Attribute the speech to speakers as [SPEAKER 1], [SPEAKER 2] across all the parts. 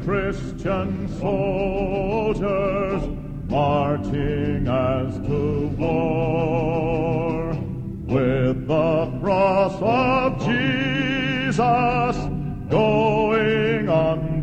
[SPEAKER 1] Christian soldiers marching as to war, with the cross of Jesus going on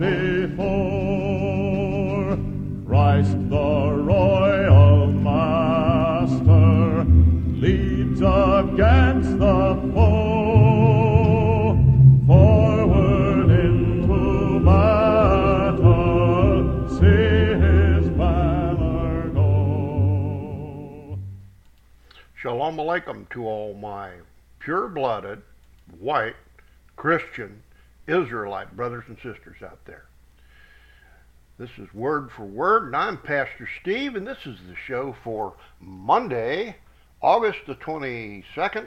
[SPEAKER 1] before. Christ the royal master leads against the foe, forward into battle, see his banner go.
[SPEAKER 2] Shalom Aleichem to all my pure-blooded, white, Christian, Israelite brothers and sisters out there. This is Word for Word, and I'm Pastor Steve, and this is the show for Monday, August the 22nd,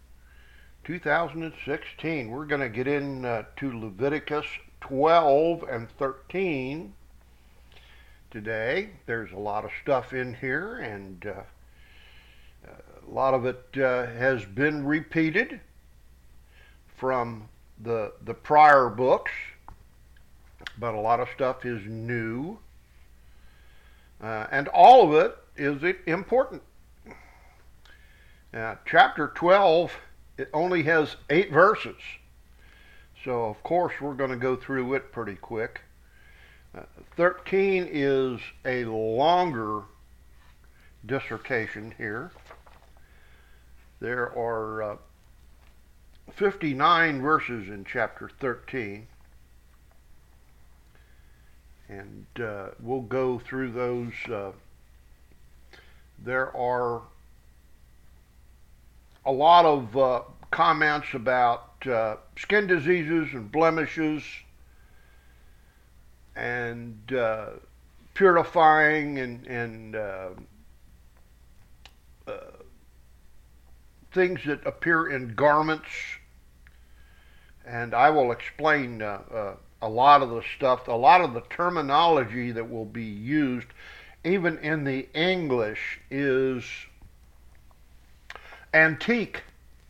[SPEAKER 2] 2016. We're going to get into Leviticus 12 and 13 today. There's a lot of stuff in here, and a lot of it has been repeated from the prior books, but a lot of stuff is new, and all of it is important. Chapter 12, it only has 8 verses, so of course we're going to go through it pretty quick. 13 is a longer dissertation here. There are 59 verses in chapter 13, and we'll go through those. There are a lot of comments about skin diseases and blemishes and purifying and things that appear in garments, and I will explain a lot of the stuff, a lot of the terminology that will be used, even in the English, is antique.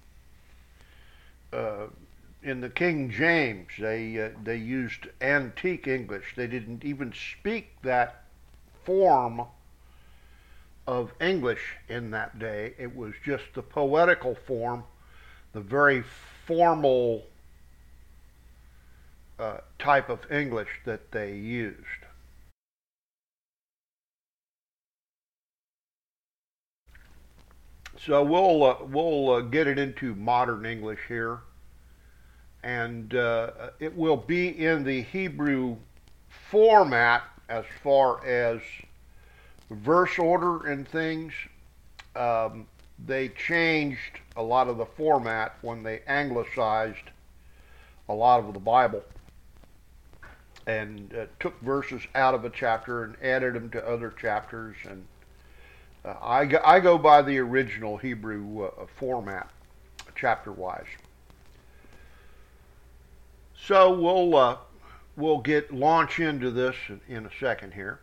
[SPEAKER 2] In the King James, they used antique English. They didn't even speak that form of English in that day. It was just the poetical form, the very formal type of English that they used. So we'll get it into modern English here, and it will be in the Hebrew format as far as verse order and things. They changed a lot of the format when they anglicized a lot of the Bible and took verses out of a chapter and added them to other chapters, and I go by the original Hebrew format, chapter-wise. So we'll launch into this in a second here.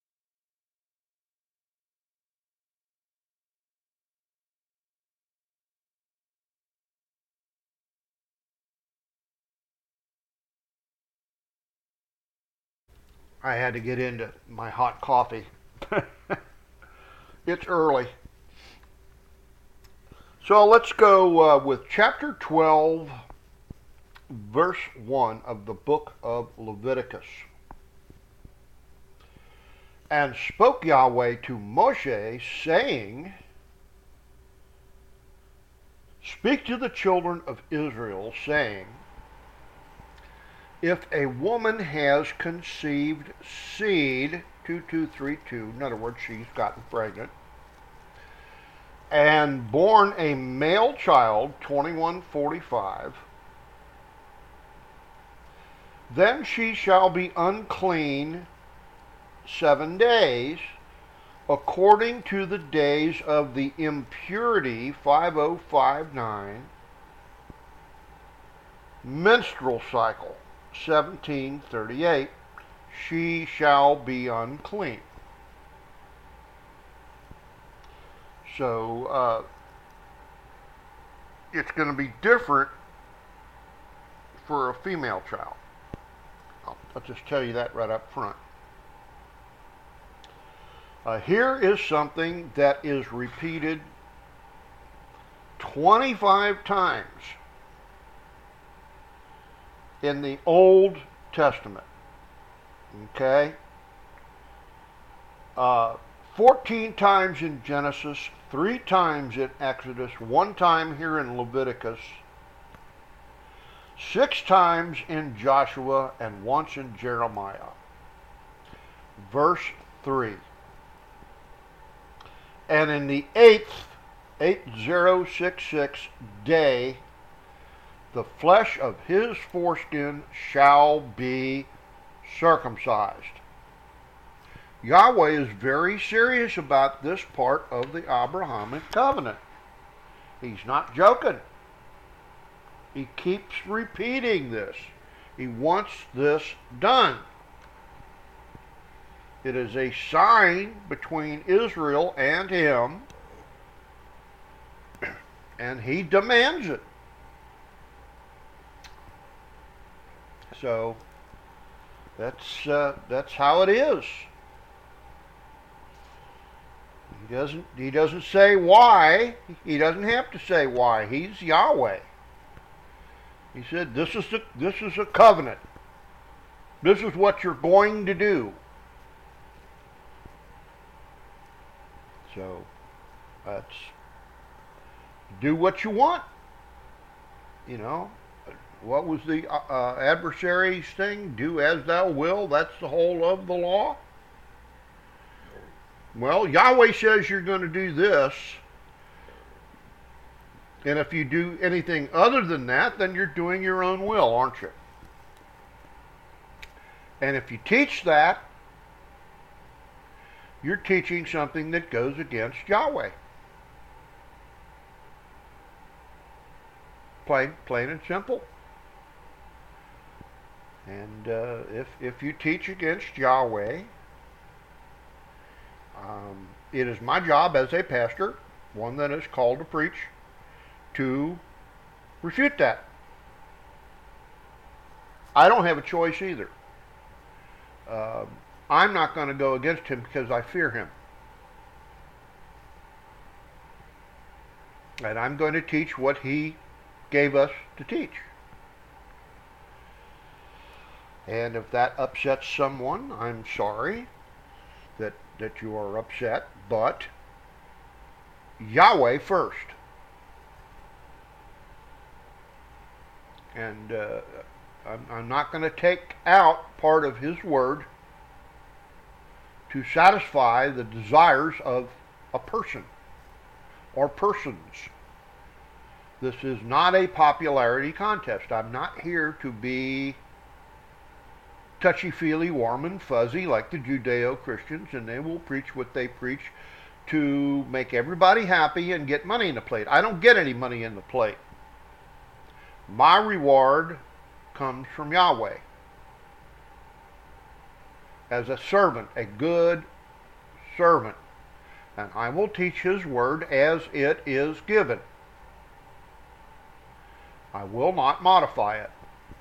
[SPEAKER 2] I had to get into my hot coffee. It's early. So let's go with chapter 12, verse 1 of the book of Leviticus. And spoke Yahweh to Moshe, saying, Speak to the children of Israel, saying, If a woman has conceived seed, 2232, in other words, she's gotten pregnant, and born a male child, 2145, then she shall be unclean 7 days, according to the days of the impurity, 5059, menstrual cycle, 1738, she shall be unclean. So it's going to be different for a female child. I'll just tell you that right up front. Here is something that is repeated 25 times in the Old Testament. Okay? 14 times in Genesis, 3 times in Exodus, 1 time here in Leviticus, 6 times in Joshua, and once in Jeremiah. Verse 3. And in the 8066 day, the flesh of his foreskin shall be circumcised. Yahweh is very serious about this part of the Abrahamic covenant. He's not joking. He keeps repeating this. He wants this done. It is a sign between Israel and him, and he demands it. So that's how it is. He doesn't say why. He doesn't have to say why. He's Yahweh. He said, this is a covenant. This is what you're going to do. So that's do what you want. You know, what was the adversary's thing? Do as thou will. That's the whole of the law. Well, Yahweh says you're going to do this. And if you do anything other than that, then you're doing your own will, aren't you? And if you teach that, you're teaching something that goes against Yahweh. Plain and simple. And if you teach against Yahweh, it is my job as a pastor, one that is called to preach, to refute that. I don't have a choice either. I'm not going to go against him because I fear him. And I'm going to teach what he gave us to teach. And if that upsets someone, I'm sorry that you are upset, but Yahweh first. And I'm not going to take out part of his word to satisfy the desires of a person or persons. This is not a popularity contest. I'm not here to be touchy-feely, warm and fuzzy like the Judeo-Christians, and they will preach what they preach to make everybody happy and get money in the plate. I don't get any money in the plate. My reward comes from Yahweh as a servant, a good servant. And I will teach his word as it is given. I will not modify it.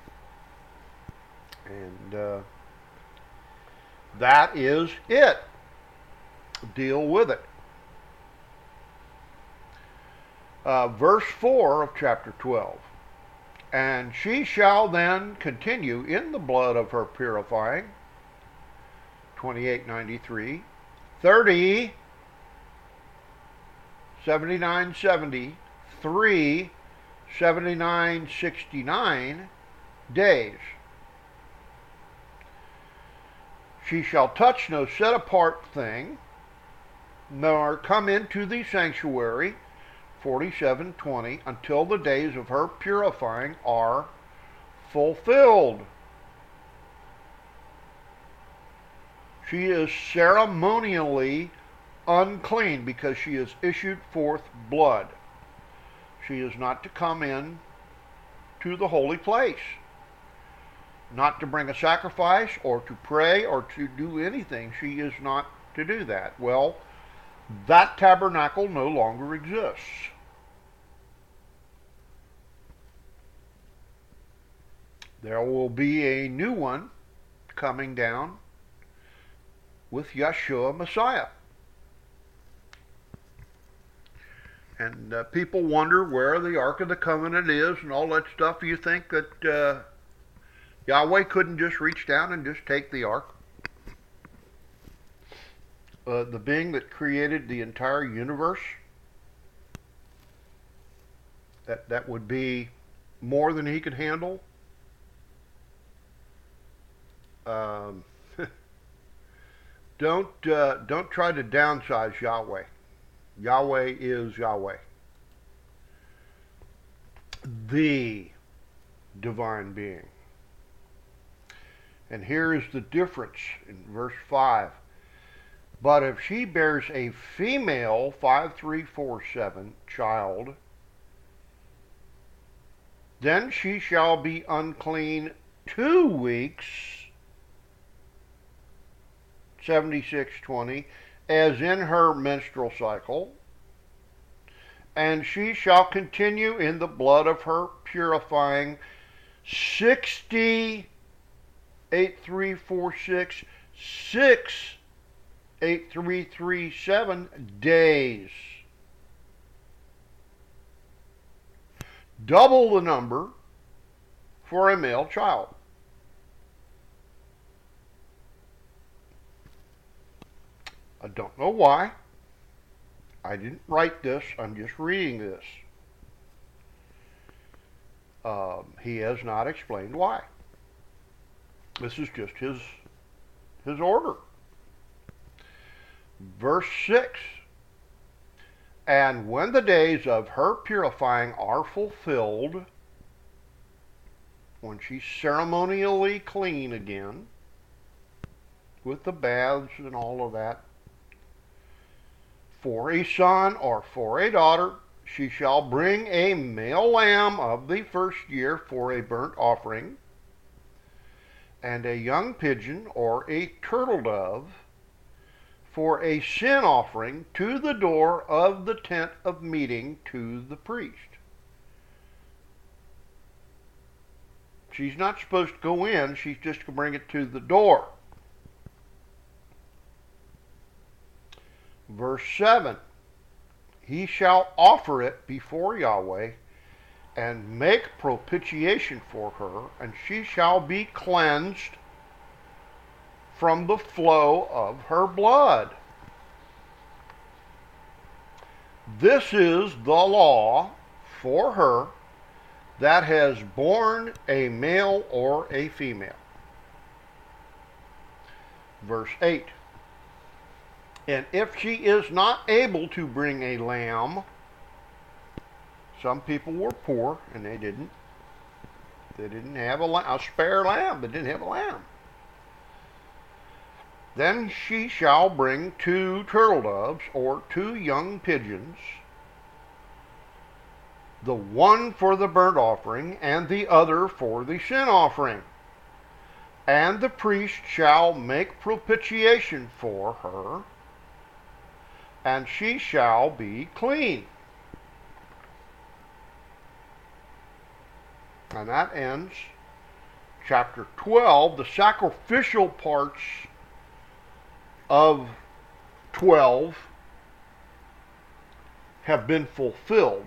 [SPEAKER 2] And that is it. Deal with it. Verse 4 of chapter 12. And she shall then continue in the blood of her purifying, 2893, 30, 7970, 3, 7969 days. She shall touch no set apart thing, nor come into the sanctuary, 47:20, until the days of her purifying are fulfilled. She is ceremonially unclean because she has issued forth blood. She is not to come in to the holy place, not to bring a sacrifice or to pray or to do anything. She is not to do that. Well, that tabernacle no longer exists. There will be a new one coming down with Yeshua Messiah. And people wonder where the Ark of the Covenant is and all that stuff. You think that Yahweh couldn't just reach down and just take the Ark? The being that created the entire universe, that would be more than he could handle. Don't try to downsize Yahweh. Yahweh is Yahweh, the divine being. And here is the difference in verse 5. But if she bears a female 5347 child, then she shall be unclean 2 weeks, 76:20, as in her menstrual cycle, and she shall continue in the blood of her purifying 68346 68337 days. Double the number for a male child. I don't know why. I didn't write this. I'm just reading this. He has not explained why. This is just his order. Verse 6. And when the days of her purifying are fulfilled, when she's ceremonially clean again, with the baths and all of that, for a son or for a daughter, she shall bring a male lamb of the first year for a burnt offering, and a young pigeon or a turtle dove for a sin offering to the door of the tent of meeting to the priest. She's not supposed to go in, she's just going to bring it to the door. Verse 7, he shall offer it before Yahweh and make propitiation for her, and she shall be cleansed from the flow of her blood. This is the law for her that has borne a male or a female. Verse 8. And if she is not able to bring a lamb, some people were poor and they didn't have a spare lamb. They didn't have a lamb. Then she shall bring 2 turtle doves or 2 young pigeons, the one for the burnt offering and the other for the sin offering. And the priest shall make propitiation for her, and she shall be clean. And that ends chapter 12. The sacrificial parts of 12 have been fulfilled.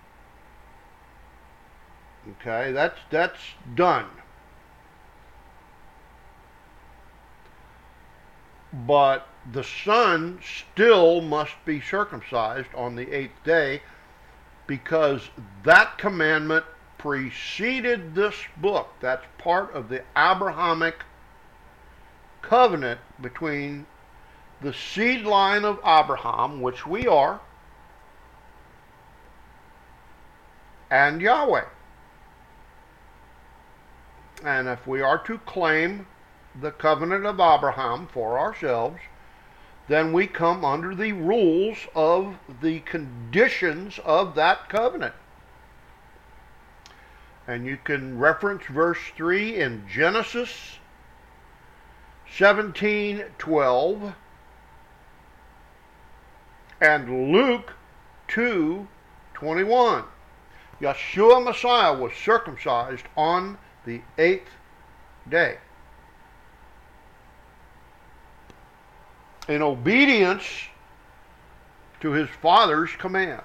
[SPEAKER 2] Okay, that's done. But the son still must be circumcised on the 8th day, because that commandment preceded this book. That's part of the Abrahamic covenant between the seed line of Abraham, which we are, and Yahweh. And if we are to claim the covenant of Abraham for ourselves, then we come under the rules of the conditions of that covenant. And you can reference verse 3 in Genesis 17:12 and Luke 2:21. Yeshua Messiah was circumcised on the 8th day. in obedience to his Father's commands.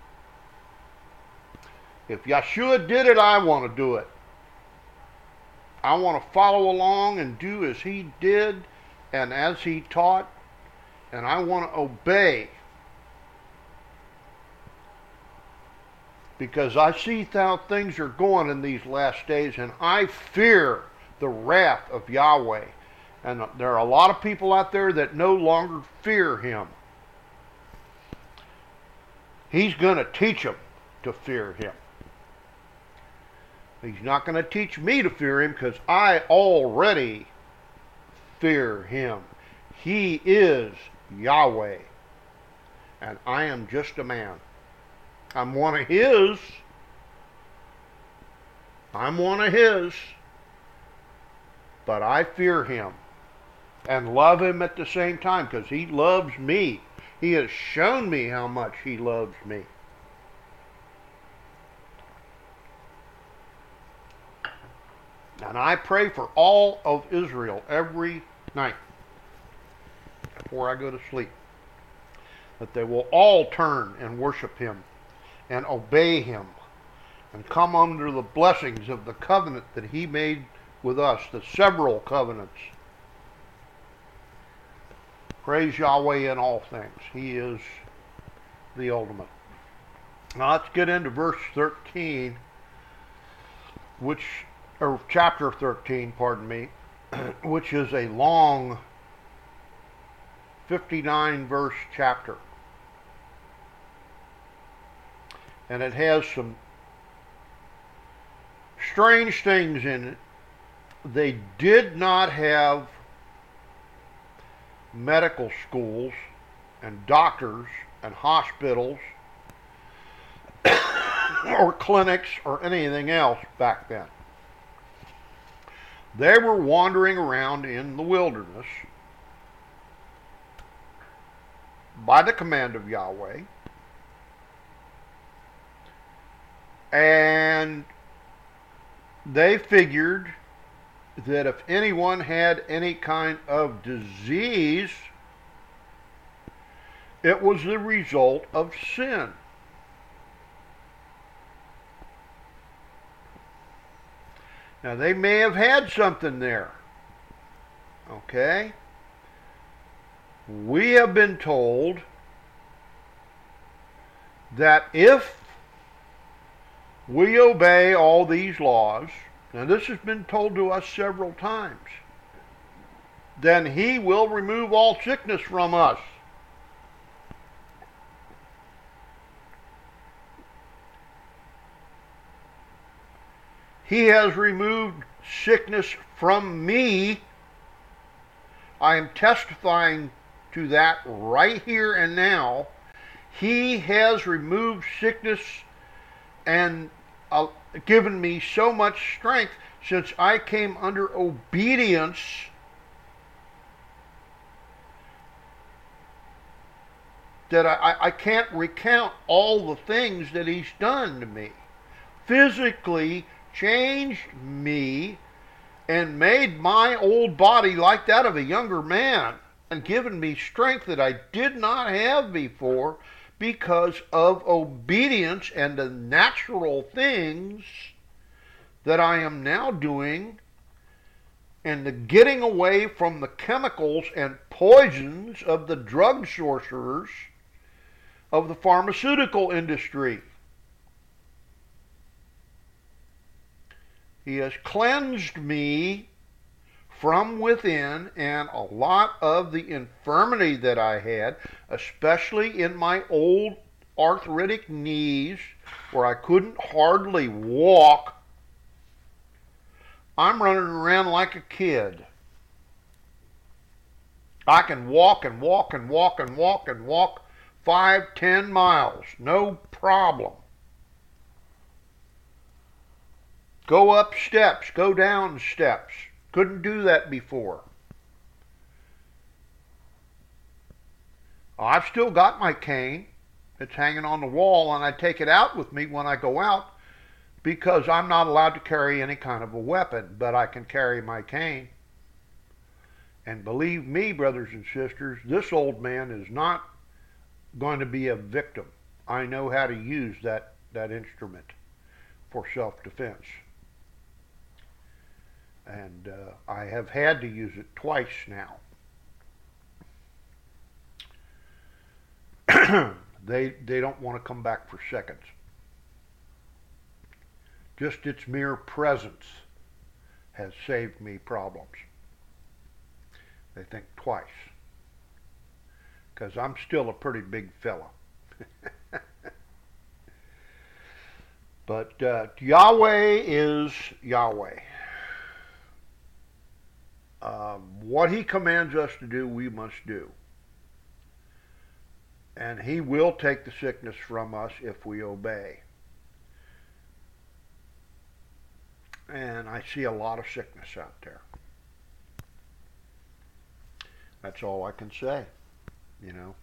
[SPEAKER 2] If Yeshua did it, I want to do it. I want to follow along and do as he did and as he taught, and I want to obey. Because I see how things are going in these last days, and I fear the wrath of Yahweh. And there are a lot of people out there that no longer fear him. He's going to teach them to fear him. He's not going to teach me to fear him because I already fear him. He is Yahweh, and I am just a man. I'm one of his. I'm one of his. But I fear him and love him at the same time because he loves me. He has shown me how much he loves me. And I pray for all of Israel every night before I go to sleep, that they will all turn and worship him and obey him and come under the blessings of the covenant that he made with us, the several covenants. Praise Yahweh in all things. He is the ultimate. Now let's get into verse 13, or chapter 13, pardon me, which is a long 59 verse chapter. And it has some strange things in it. They did not have medical schools and doctors and hospitals or clinics or anything else back then. They were wandering around in the wilderness by the command of Yahweh, and they figured that if anyone had any kind of disease, it was the result of sin. Now, they may have had something there. Okay? We have been told that if we obey all these laws, now this has been told to us several times, then he will remove all sickness from us. He has removed sickness from me. I am testifying to that right here and now. He has removed sickness and given me so much strength since I came under obedience that I can't recount all the things that he's done to me. Physically changed me and made my old body like that of a younger man and given me strength that I did not have before because of obedience and the natural things that I am now doing and the getting away from the chemicals and poisons of the drug sorcerers of the pharmaceutical industry. He has cleansed me from within, and a lot of the infirmity that I had, especially in my old arthritic knees where I couldn't hardly walk, I'm running around like a kid. I can walk and walk and walk and walk and walk 5-10 miles, no problem. Go up steps, go down steps. Couldn't do that before. I've still got my cane. It's hanging on the wall, and I take it out with me when I go out because I'm not allowed to carry any kind of a weapon, but I can carry my cane. And believe me, brothers and sisters, this old man is not going to be a victim. I know how to use that instrument for self-defense. And I have had to use it twice now. They don't want to come back for seconds. Just its mere presence has saved me problems. They think twice. Because I'm still a pretty big fella. But Yahweh is Yahweh. What he commands us to do, we must do. And he will take the sickness from us if we obey. And I see a lot of sickness out there. That's all I can say, you know.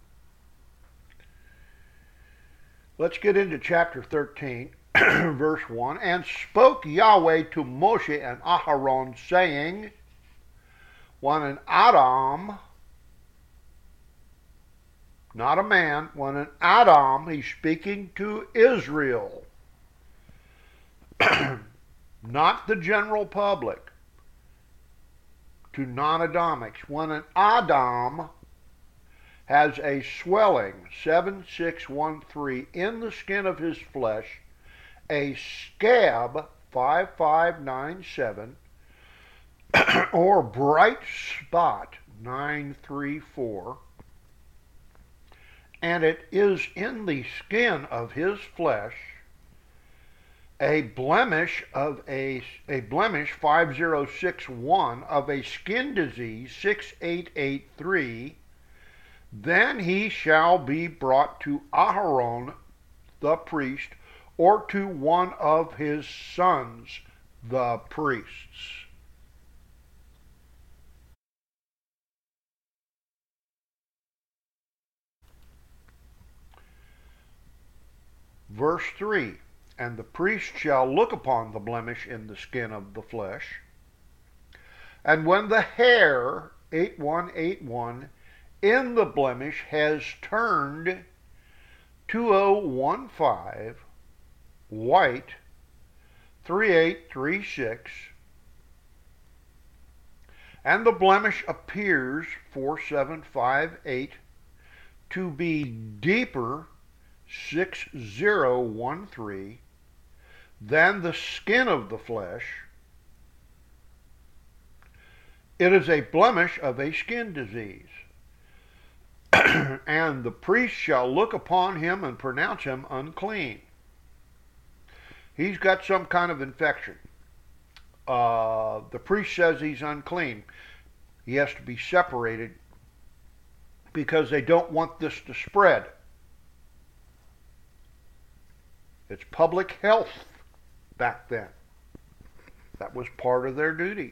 [SPEAKER 2] Let's get into chapter 13, verse 1. And spoke Yahweh to Moshe and Aharon, saying, when an Adam, not a man, when an Adam, he's speaking to Israel, not the general public, to non-Adamics. When an Adam has a swelling, 7613, in the skin of his flesh, a scab, 5597, or bright spot, 934, and it is in the skin of his flesh, a blemish 5061 of a skin disease 6883, then he shall be brought to Aharon the priest, or to one of his sons the priests. Verse 3, and the priest shall look upon the blemish in the skin of the flesh, and when the hair, 8181, in the blemish has turned 2015, white, 3836, and the blemish appears, 4758, to be deeper, 6013, than the skin of the flesh, it is a blemish of a skin disease. And the priest shall look upon him and pronounce him unclean. He's got some kind of infection. The priest says he's unclean. He has to be separated because they don't want this to spread. It's public health back then. That was part of their duties.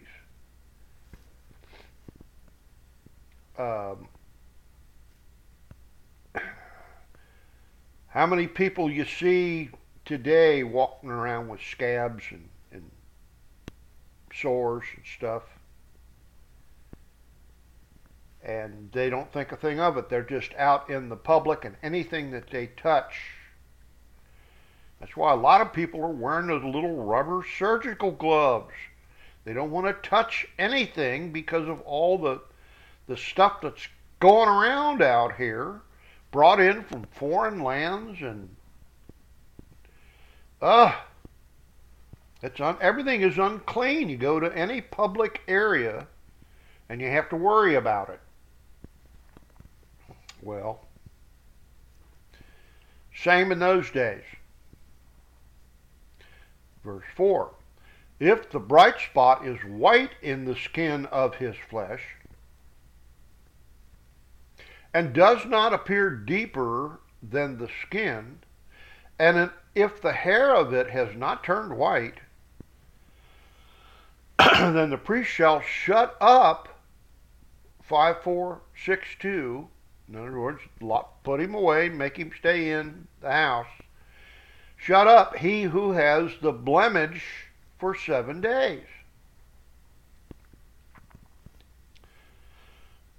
[SPEAKER 2] How many people you see today walking around with scabs and sores and stuff, and they don't think a thing of it. They're just out in the public, and anything that they touch. That's why a lot of people are wearing those little rubber surgical gloves. They don't want to touch anything because of all the stuff that's going around out here, brought in from foreign lands, and everything is unclean. You go to any public area and you have to worry about it. Well, same in those days. Verse 4, if the bright spot is white in the skin of his flesh, and does not appear deeper than the skin, and if the hair of it has not turned white, then the priest shall shut up, 5462, in other words, put him away, make him stay in the house. Shut up he who has the blemish for 7 days.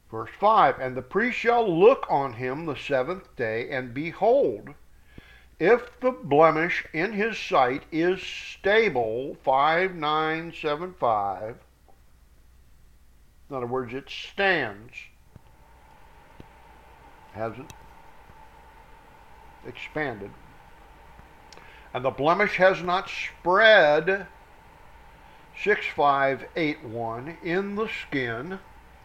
[SPEAKER 2] Verse 5, and the priest shall look on him the seventh day, and behold, if the blemish in his sight is stable, 5975, in other words, it stands, hasn't expanded, and the blemish has not spread, 6581, in the skin,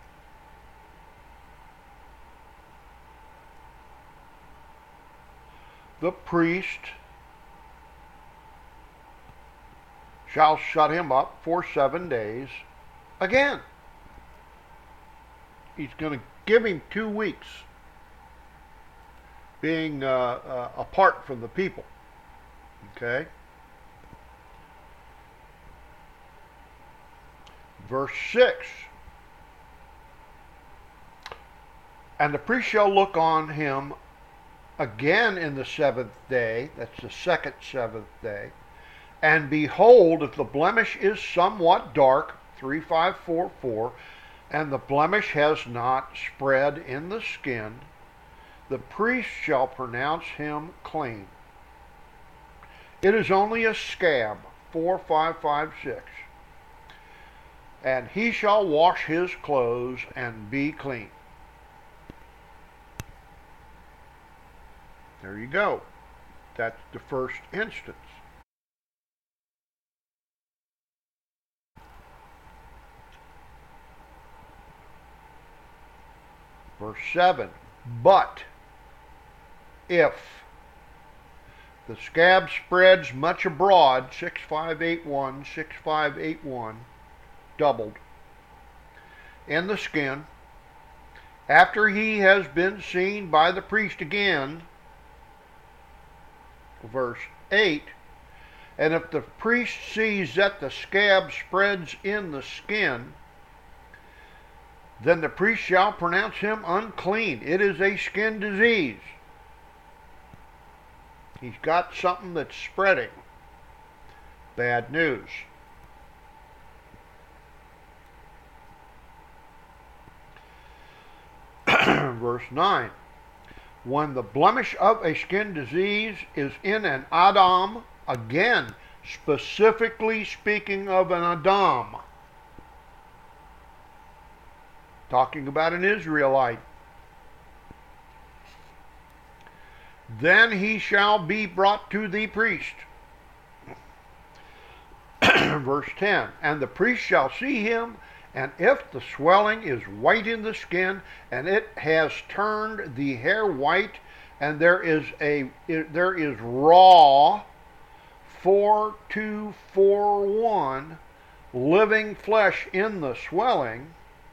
[SPEAKER 2] the priest shall shut him up for 7 days again. He's going to give him 2 weeks being apart from the people. Okay? Verse 6. And the priest shall look on him again in the 7th day, that's the second 7th day, and behold, if the blemish is somewhat dark, 3544, and the blemish has not spread in the skin, the priest shall pronounce him clean. It is only a scab, 4556, and he shall wash his clothes and be clean. There you go. That's the first instance. Verse 7. But if the scab spreads much abroad, 6581, 6581, doubled, in the skin, after he has been seen by the priest again, verse 8, and if the priest sees that the scab spreads in the skin, then the priest shall pronounce him unclean. It is a skin disease. He's got something that's spreading. Bad news. Verse 9. When the blemish of a skin disease is in an Adam, again, specifically speaking of an Adam, talking about an Israelite, then he shall be brought to the priest. Verse 10, and the priest shall see him, and if the swelling is white in the skin, and it has turned the hair white, and there is raw 4241 living flesh in the swelling.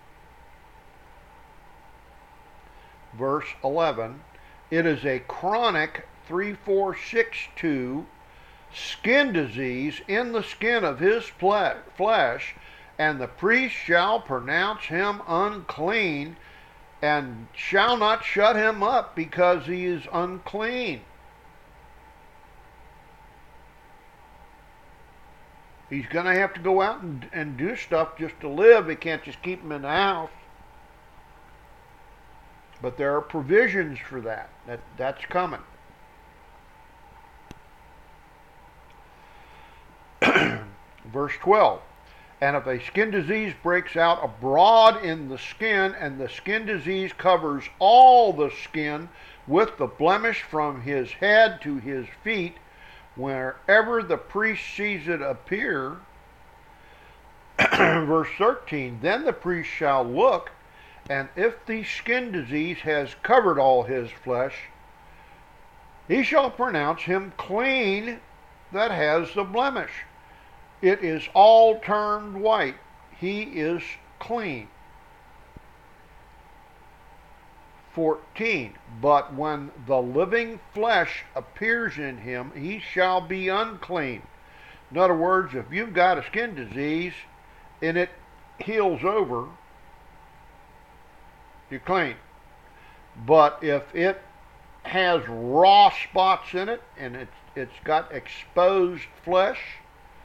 [SPEAKER 2] Verse 11, it is a chronic 3462 skin disease in the skin of his flesh, and the priest shall pronounce him unclean, and shall not shut him up because he is unclean. He's going to have to go out and do stuff just to live. He can't just keep him in the house. But there are provisions for that. That's coming. Verse 12. And if a skin disease breaks out abroad in the skin, and the skin disease covers all the skin with the blemish from his head to his feet, wherever the priest sees it appear, verse 13, then the priest shall look, and if the skin disease has covered all his flesh, he shall pronounce him clean that has the blemish. It is all turned white. He is clean. 14. But when the living flesh appears in him, he shall be unclean. In other words, if you've got a skin disease and it heals over, you're clean. But if it has raw spots in it and it's got exposed flesh,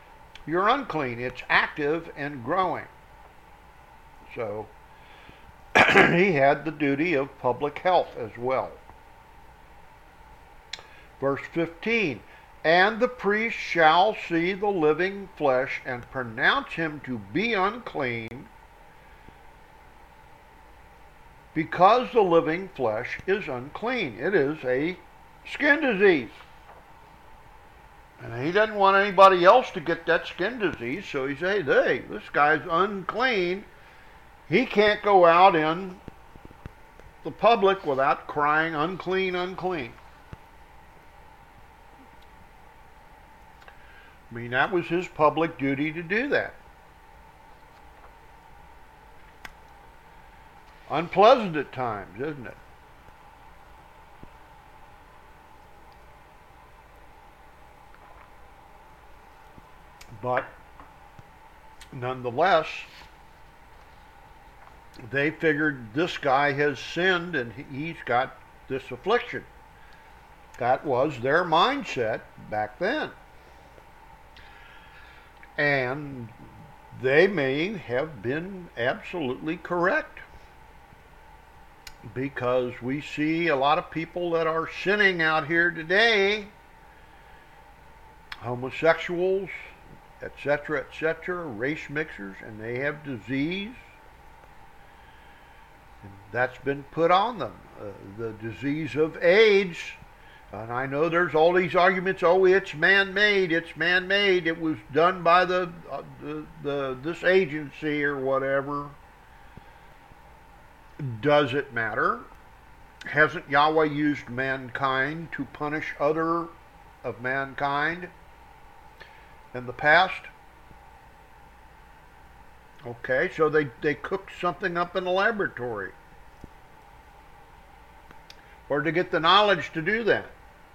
[SPEAKER 2] you're unclean. It's active and growing. So he had the duty of public health as well. Verse 15, and the priest shall see the living flesh and pronounce him to be unclean, because the living flesh is unclean. It is a skin disease. And he doesn't want anybody else to get that skin disease, so he says, hey, this guy's unclean. He can't go out in the public without crying, unclean, unclean. I mean, that was his public duty to do that. Unpleasant at times, isn't it? But nonetheless, they figured this guy has sinned and he's got this affliction. That was their mindset back then. And they may have been absolutely correct, because we see a lot of people that are sinning out here today, homosexuals, etc., race mixers, and they have disease. And that's been put on them, the disease of AIDS. And I know there's all these arguments, oh, it's man-made, it was done by this agency or whatever. Does it matter? Hasn't Yahweh used mankind to punish other of mankind in the past? Okay, so they cooked something up in a laboratory, or to get the knowledge to do that.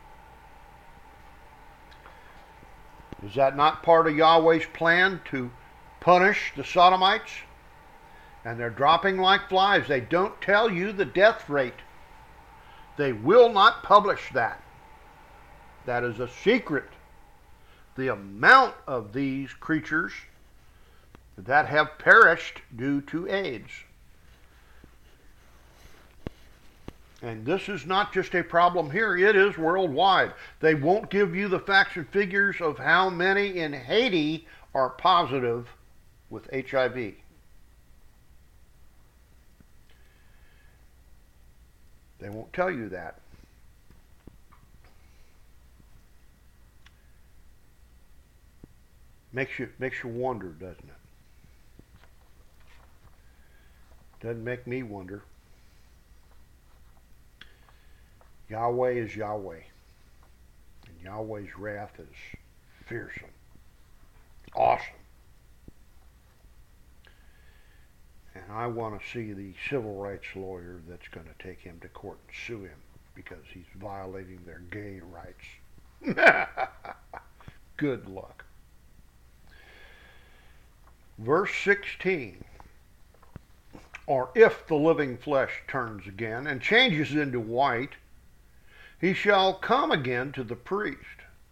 [SPEAKER 2] Is that not part of Yahweh's plan to punish the Sodomites? And they're dropping like flies. They don't tell you the death rate. They will not publish that. That is a secret. The amount of these creatures that have perished due to AIDS. And this is not just a problem here, it is worldwide. They won't give you the facts and figures of how many in Haiti are positive with HIV. They won't tell you that. Makes you wonder, doesn't it? Doesn't make me wonder. Yahweh is Yahweh. And Yahweh's wrath is fearsome. Awesome. And I want to see the civil rights lawyer that's going to take him to court and sue him because he's violating their gay rights. Good luck. Verse 16. Or if the living flesh turns again and changes into white, he shall come again to the priest.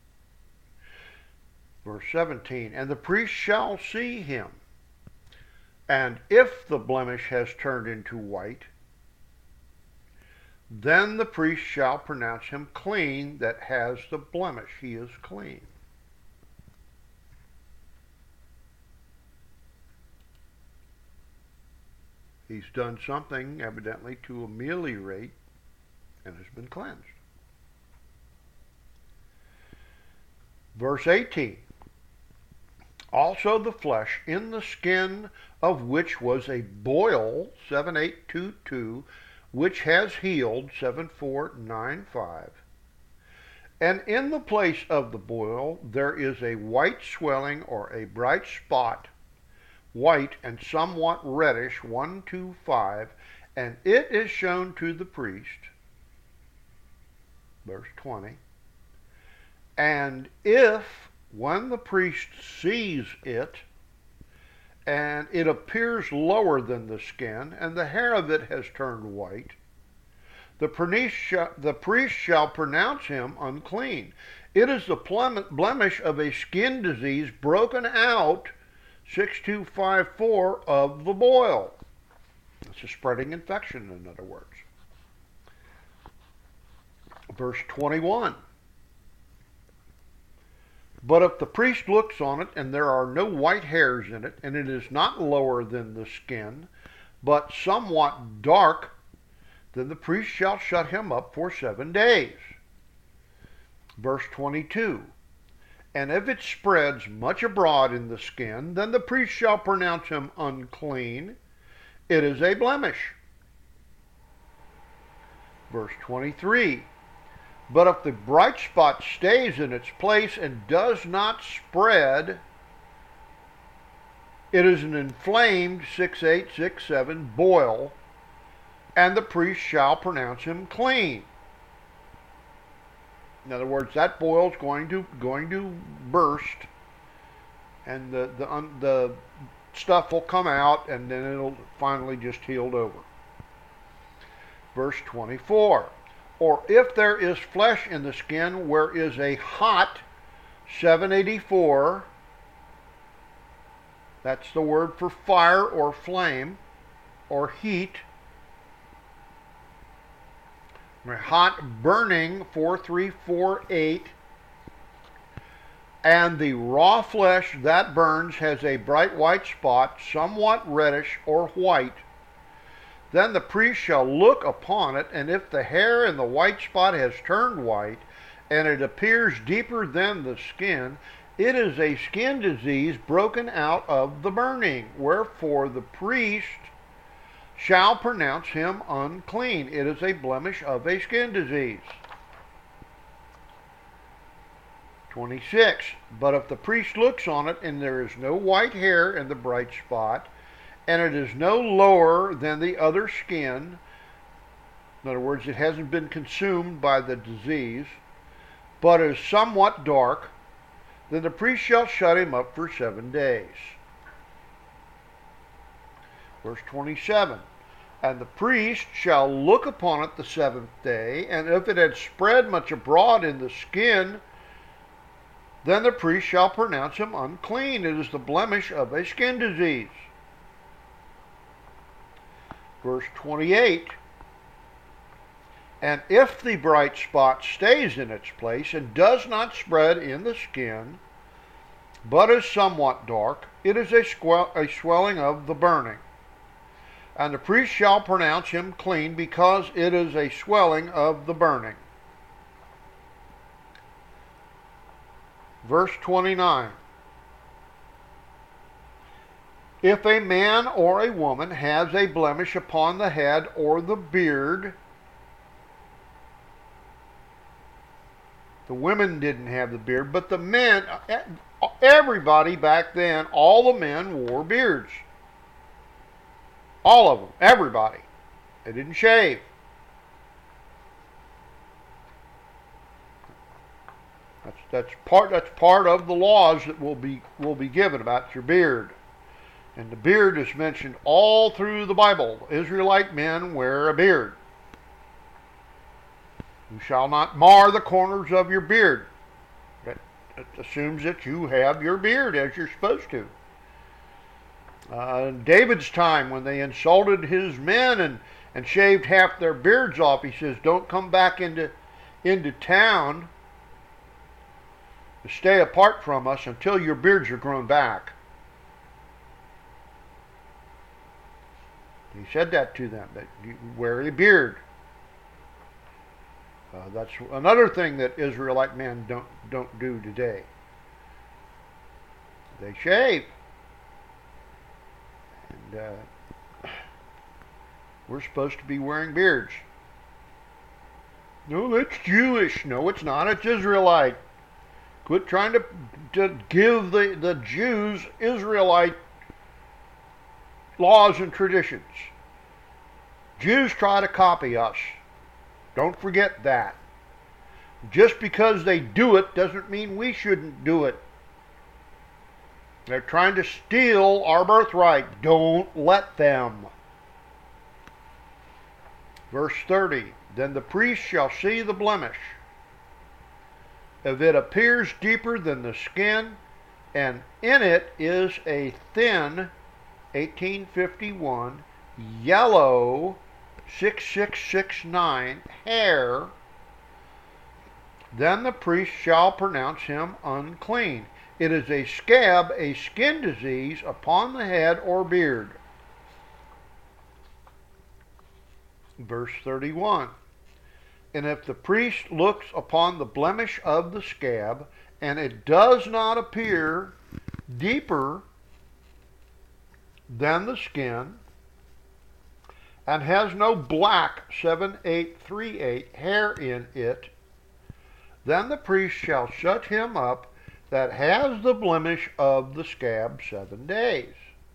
[SPEAKER 2] Verse 17. And the priest shall see him. And if the blemish has turned into white, then the priest shall pronounce him clean that has the blemish. He is clean. He's done something, evidently, to ameliorate and has been cleansed. Verse 18. Also the flesh in the skin of which was a boil, 7822, which has healed, 7495. And in the place of the boil there is a white swelling or a bright spot, white and somewhat reddish, 125, and it is shown to the priest, verse 20. And if, when the priest sees it, and it appears lower than the skin, and the hair of it has turned white, the priest shall pronounce him unclean. It is the blemish of a skin disease broken out, 6254, of the boil. It's a spreading infection, in other words. Verse 21. But if the priest looks on it, and there are no white hairs in it, and it is not lower than the skin, but somewhat dark, then the priest shall shut him up for 7 days. Verse 22. And if it spreads much abroad in the skin, then the priest shall pronounce him unclean. It is a blemish. Verse 23. But if the bright spot stays in its place and does not spread, it is an inflamed 6867 boil, and the priest shall pronounce him clean. In other words, that boil is going to burst, and the stuff will come out, and then it'll finally just healed over. Verse 24. Or if there is flesh in the skin where is a hot 784, that's the word for fire or flame or heat, hot burning 4348, and the raw flesh that burns has a bright white spot, somewhat reddish or white, then the priest shall look upon it, and if the hair in the white spot has turned white, and it appears deeper than the skin, it is a skin disease broken out of the burning. Wherefore the priest shall pronounce him unclean. It is a blemish of a skin disease. 26. But if the priest looks on it, and there is no white hair in the bright spot, and it is no lower than the other skin, in other words, it hasn't been consumed by the disease, but is somewhat dark, then the priest shall shut him up for 7 days. Verse 27. And the priest shall look upon it the 7th day, and if it had spread much abroad in the skin, then the priest shall pronounce him unclean. It is the blemish of a skin disease. Verse 28, and if the bright spot stays in its place and does not spread in the skin, but is somewhat dark, it is a swelling of the burning. And the priest shall pronounce him clean, because it is a swelling of the burning. Verse 29. If a man or a woman has a blemish upon the head or the beard, the women didn't have the beard, but the men, everybody back then, all the men wore beards. All of them, everybody. They didn't shave. That's part of the laws that will be given about your beard. And the beard is mentioned all through the Bible. Israelite men wear a beard. You shall not mar the corners of your beard. That assumes that you have your beard as you're supposed to. In David's time, when they insulted his men and shaved half their beards off, he says, don't come back into town to stay apart from us until your beards are grown back. He said that to them, that you wear a beard. That's another thing that Israelite men don't do today. They shave. And we're supposed to be wearing beards. No, that's Jewish. No, it's not. It's Israelite. Quit trying to give the Jews Israelite laws and traditions. Jews try to copy us. Don't forget that. Just because they do it doesn't mean we shouldn't do it. They're trying to steal our birthright. Don't let them. Verse 30. Then the priest shall see the blemish. If it appears deeper than the skin, and in it is a thin, 1851, yellow 6669 hair, then the priest shall pronounce him unclean. It is a scab, a skin disease upon the head or beard. Verse 31. And if the priest looks upon the blemish of the scab, and it does not appear deeper than the skin, and has no black 7838 hair in it, then the priest shall shut him up that has the blemish of the scab 7 days.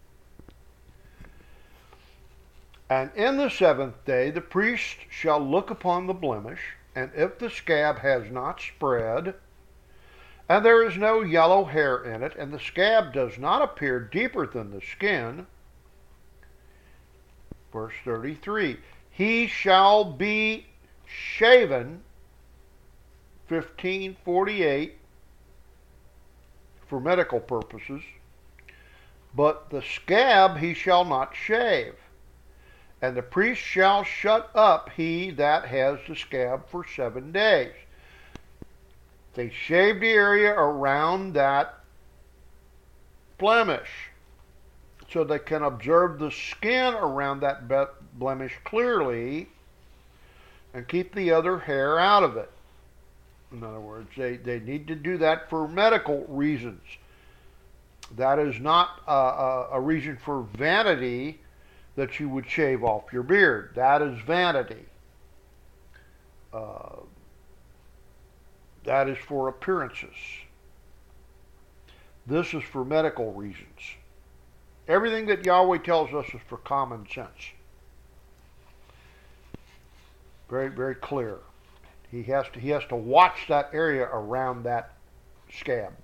[SPEAKER 2] And in the 7th day the priest shall look upon the blemish, and if the scab has not spread, and there is no yellow hair in it, and the scab does not appear deeper than the skin, verse 33, he shall be shaven, 1548, for medical purposes, but the scab he shall not shave. And the priest shall shut up he that has the scab for 7 days. They shave the area around that blemish so they can observe the skin around that blemish clearly and keep the other hair out of it. In other words, they need to do that for medical reasons. That is not a reason for vanity that you would shave off your beard. That is vanity. That is for appearances. This is for medical reasons. Everything that Yahweh tells us is for common sense. Very, very clear. He has to watch that area around that scab.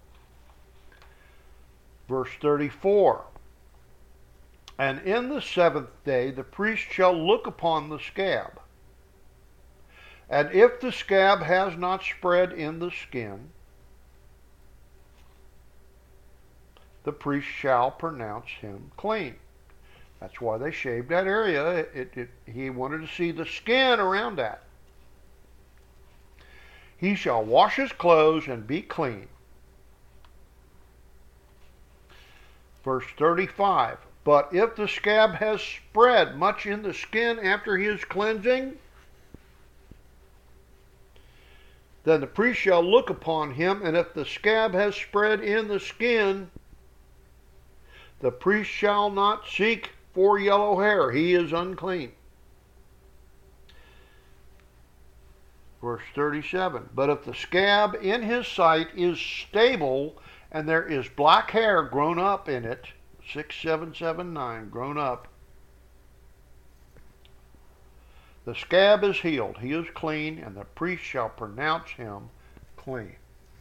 [SPEAKER 2] Verse 34. And in the 7th day the priest shall look upon the scab. And if the scab has not spread in the skin, the priest shall pronounce him clean. That's why they shaved that area. He wanted to see the skin around that. He shall wash his clothes and be clean. Verse 35. But if the scab has spread much in the skin after his cleansing, then the priest shall look upon him, and if the scab has spread in the skin, the priest shall not seek for yellow hair. He is unclean. Verse 37. But if the scab in his sight is stable, and there is black hair grown up in it, 6779, grown up, the scab is healed. He is clean, and the priest shall pronounce him clean.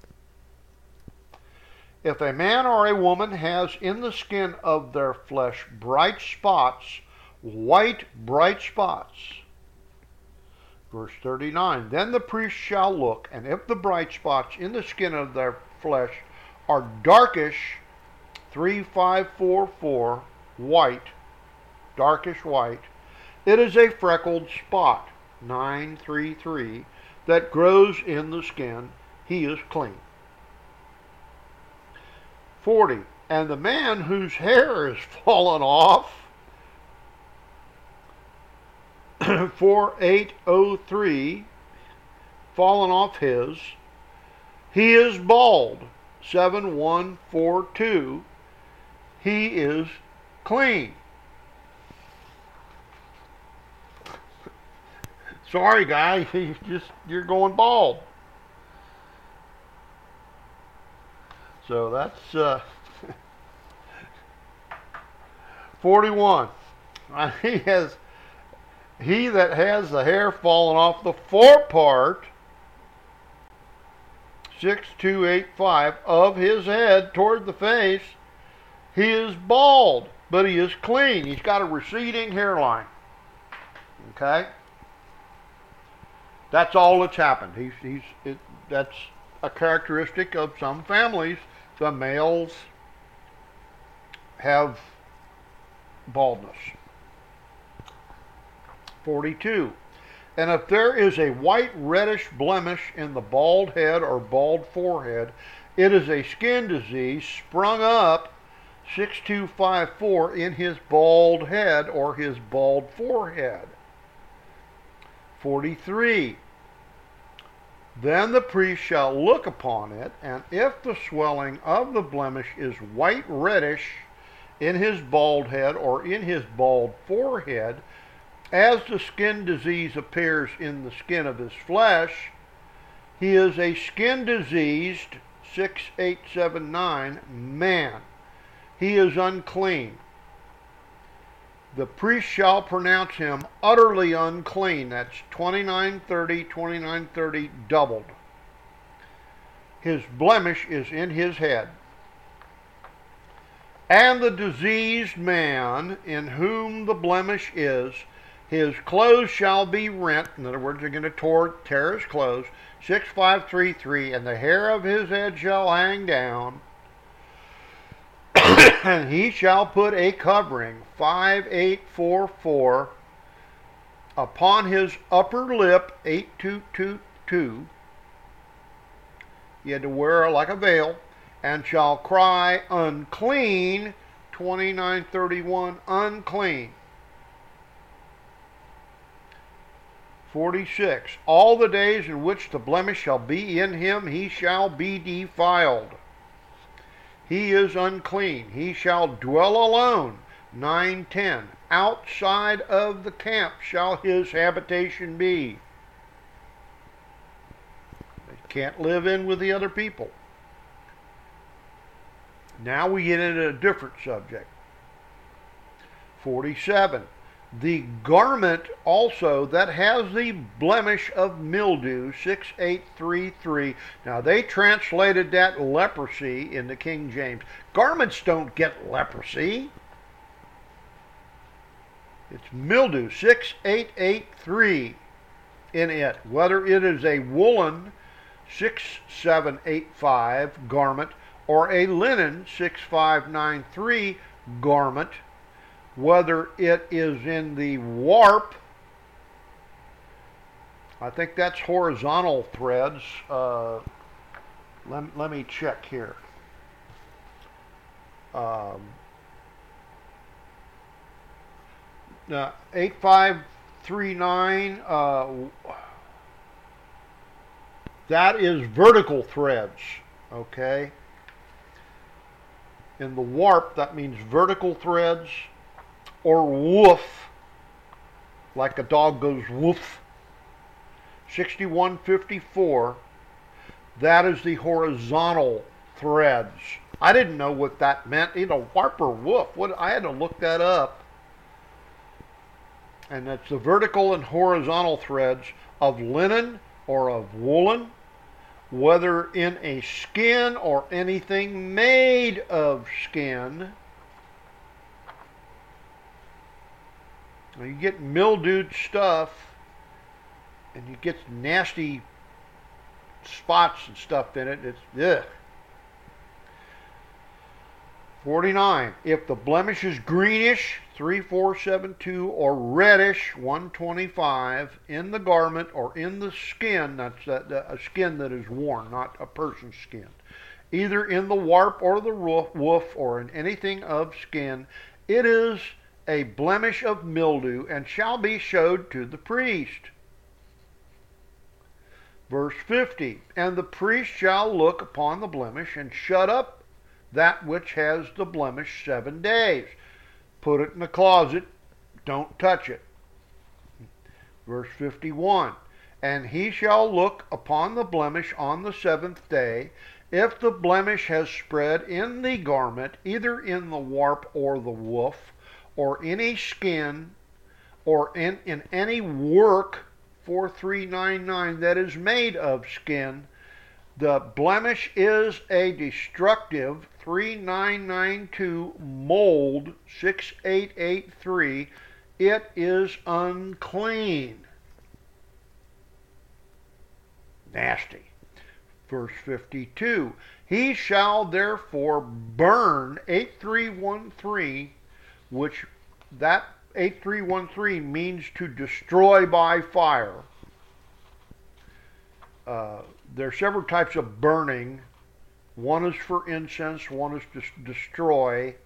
[SPEAKER 2] If a man or a woman has in the skin of their flesh bright spots, white bright spots, verse 39, then the priest shall look, and if the bright spots in the skin of their flesh are darkish, 3544, white, darkish white, it is a freckled spot, 933, that grows in the skin. He is clean. 40. And the man whose hair is fallen off, 4803, fallen off his, he is bald, 7142, he is clean. Sorry, guy, you're going bald. So that's 41. He that has the hair fallen off the forepart, 6285, of his head toward the face, he is bald, but he is clean. He's got a receding hairline. Okay? That's all that's happened. That's a characteristic of some families. The males have baldness. 42. And if there is a white reddish blemish in the bald head or bald forehead, it is a skin disease sprung up 6254 in his bald head or his bald forehead. 43. Then the priest shall look upon it, and if the swelling of the blemish is white reddish in his bald head or in his bald forehead, as the skin disease appears in the skin of his flesh, he is a skin diseased 6879 man. He is unclean. The priest shall pronounce him utterly unclean. That's 2930 doubled. His blemish is in his head. And the diseased man in whom the blemish is, his clothes shall be rent. In other words, they're going to tear his clothes. 6533, and the hair of his head shall hang down. And he shall put a covering, 5844, upon his upper lip, 8222. He had to wear like a veil, and shall cry, unclean, 2931, unclean. 46. All the days in which the blemish shall be in him, he shall be defiled. He is unclean. He shall dwell alone. 9:10. Outside of the camp shall his habitation be. He can't live in with the other people. Now we get into a different subject. 47. The garment also that has the blemish of mildew, 6833. Now they translated that leprosy in the King James. Garments don't get leprosy. It's mildew, 6883 in it. Whether it is a woolen, 6785 garment, or a linen, 6593 garment, whether it is in the warp, I think that's horizontal threads. Let me check here. 8539, that is vertical threads, okay? In the warp, that means vertical threads. Or woof, like a dog goes woof. 6154, that is the horizontal threads. I didn't know what that meant. Warp or woof. I had to look that up. And that's the vertical and horizontal threads of linen or of woolen, whether in a skin or anything made of skin. Now you get mildewed stuff, and you get nasty spots and stuff in it. It's ugh. 49. If the blemish is greenish, 3472, or reddish, 125, in the garment or in the skin, that's a skin that is worn, not a person's skin, either in the warp or the woof or in anything of skin, it is a blemish of mildew, and shall be showed to the priest. Verse 50. And the priest shall look upon the blemish, and shut up that which has the blemish 7 days. Put it in the closet. Don't touch it. Verse 51. And he shall look upon the blemish on the 7th day. If the blemish has spread in the garment, either in the warp or the woof, or any skin, or in any work, 4399, that is made of skin, the blemish is a destructive, 3992, mold, 6883. It is unclean. Nasty. Verse 52. He shall therefore burn, 8313, which that 8313 means to destroy by fire. There are several types of burning. One is for incense, one is to destroy,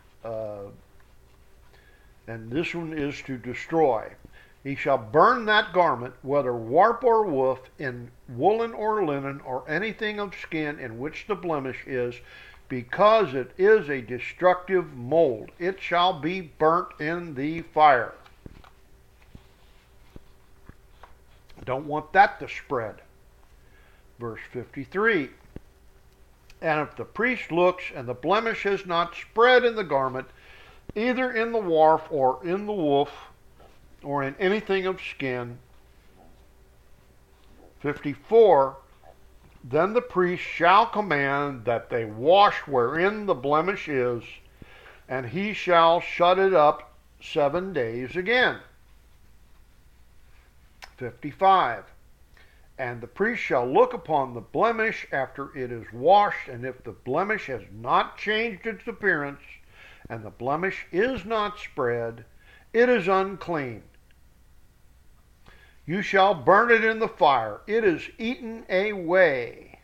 [SPEAKER 2] and this one is to destroy. He shall burn that garment, whether warp or woof, in woolen or linen, or anything of skin in which the blemish is, because it is a destructive mold. It shall be burnt in the fire. Don't want that to spread. Verse 53. And if the priest looks, and the blemish has not spread in the garment, either in the warp or in the woof, or in anything of skin. 54. Then the priest shall command that they wash wherein the blemish is, and he shall shut it up 7 days again. 55. And the priest shall look upon the blemish after it is washed, and if the blemish has not changed its appearance, and the blemish is not spread, it is unclean. You shall burn it in the fire. It is eaten away.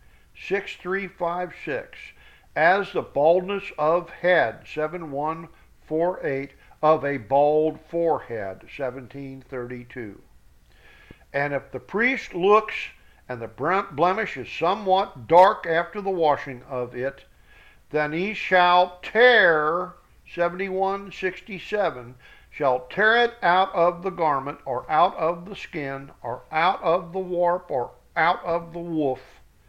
[SPEAKER 2] 6356. As the baldness of head. 7148. Of a bald forehead. 1732. And if the priest looks, and the blemish is somewhat dark after the washing of it, then he shall tear, 7167, shall tear it out of the garment, or out of the skin, or out of the warp, or out of the woof.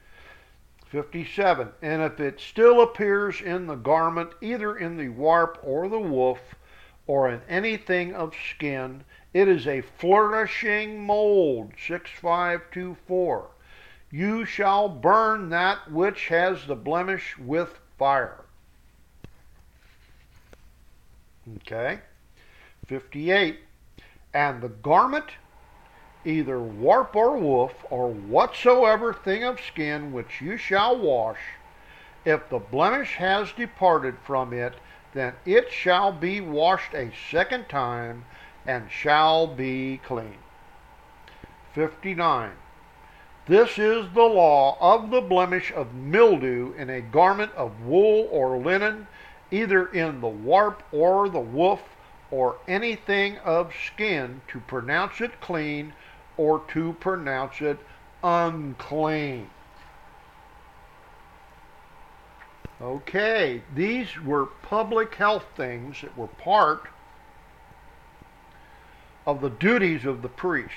[SPEAKER 2] 57. And if it still appears in the garment, either in the warp or the woof, or in anything of skin, it is a flourishing mold. 6524. You shall burn that which has the blemish with fire. Okay. 58. And the garment, either warp or woof, or whatsoever thing of skin which you shall wash, if the blemish has departed from it, then it shall be washed a second time, and shall be clean. 59. This is the law of the blemish of mildew in a garment of wool or linen, either in the warp or the woof, or anything of skin, to pronounce it clean or to pronounce it unclean. Okay, these were public health things that were part of the duties of the priests.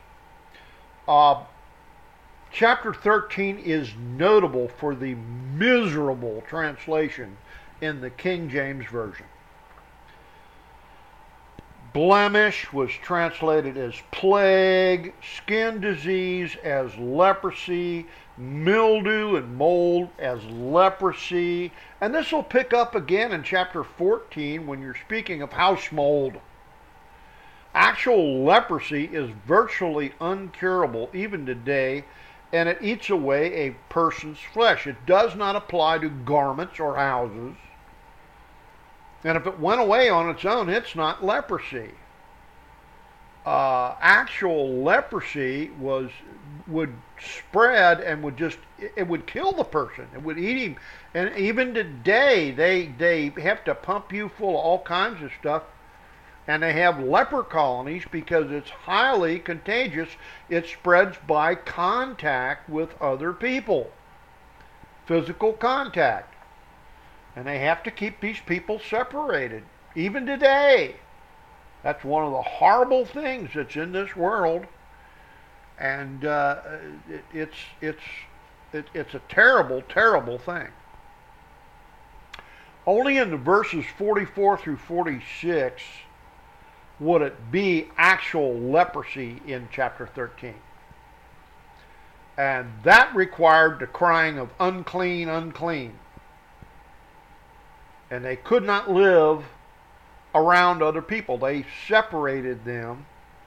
[SPEAKER 2] Chapter 13 is notable for the miserable translation in the King James Version. Blemish was translated as plague, skin disease as leprosy, mildew and mold as leprosy. And this will pick up again in chapter 14 when you're speaking of house mold. Actual leprosy is virtually uncurable even today, and it eats away a person's flesh. It does not apply to garments or houses. And if it went away on its own, it's not leprosy. Actual leprosy would spread and it would kill the person. It would eat him. And even today, they have to pump you full of all kinds of stuff. And they have leper colonies because it's highly contagious. It spreads by contact with other people. Physical contact. And they have to keep these people separated. Even today. That's one of the horrible things that's in this world. And it's a terrible, terrible thing. Only in the verses 44 through 46 would it be actual leprosy in chapter 13. And that required the crying of unclean, unclean. And they could not live around other people. They separated them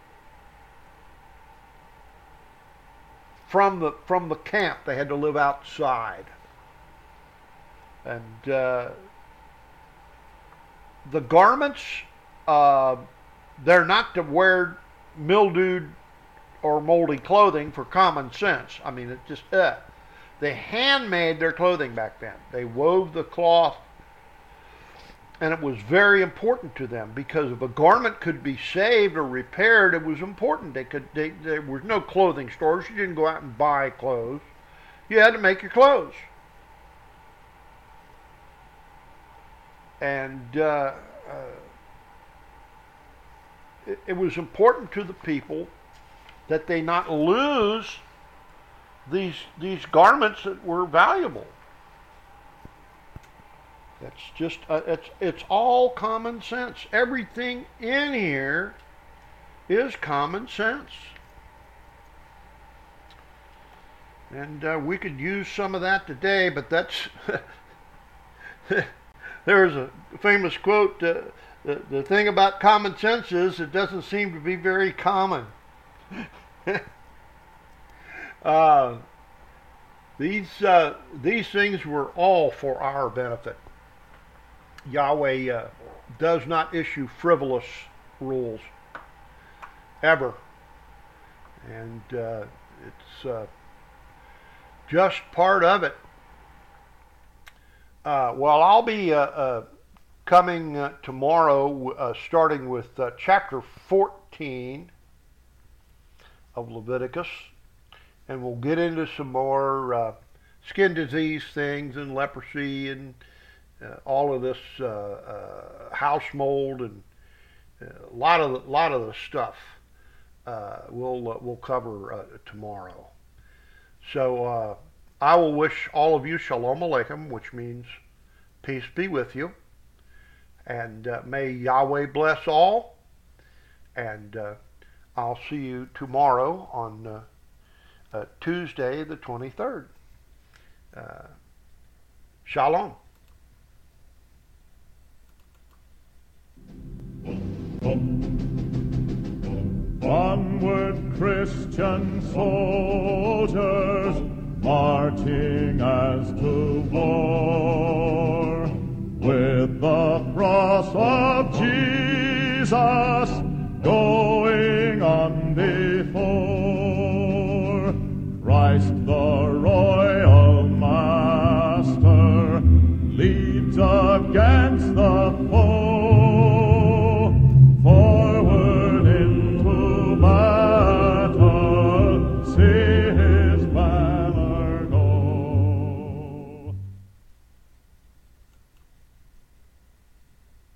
[SPEAKER 2] from the camp. They had to live outside. And the garments they're not to wear mildewed or moldy clothing for common sense. I mean, it's just, They handmade their clothing back then. They wove the cloth, and it was very important to them because if a garment could be saved or repaired, it was important. There was no clothing stores. You didn't go out and buy clothes. You had to make your clothes. And it was important to the people that they not lose these garments that were valuable. That's just it's all common sense. Everything in here is common sense, and we could use some of that today. But that's there's a famous quote. The thing about common sense is it doesn't seem to be very common. These things were all for our benefit. Yahweh does not issue frivolous rules, ever. And it's just part of it. Well, I'll be coming tomorrow, starting with chapter 14 of Leviticus, and we'll get into some more skin disease things and leprosy and all of this house mold and a lot of the stuff we'll cover tomorrow. So I will wish all of you Shalom Aleichem, which means peace be with you, and may Yahweh bless all. And I'll see you tomorrow on Tuesday the 23rd. Shalom.
[SPEAKER 1] Onward, Christian soldiers, marching as to war, with the cross of Jesus going on before.